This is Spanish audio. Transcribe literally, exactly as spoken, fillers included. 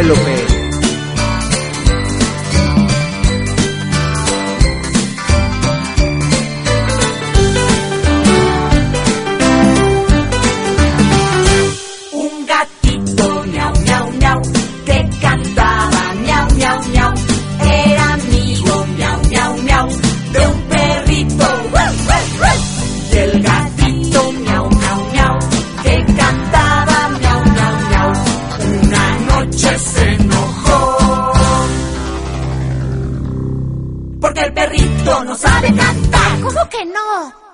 Guadalupe. Un gatito miau, miau, miau, que cantaba miau, miau, miau, era amigo miau, miau, miau, de un perrito. Y el gatito miau, miau, miau, que cantaba miau, miau, miau, una noche se enojó porque el perrito no sabe cantar. ¿Cómo que no?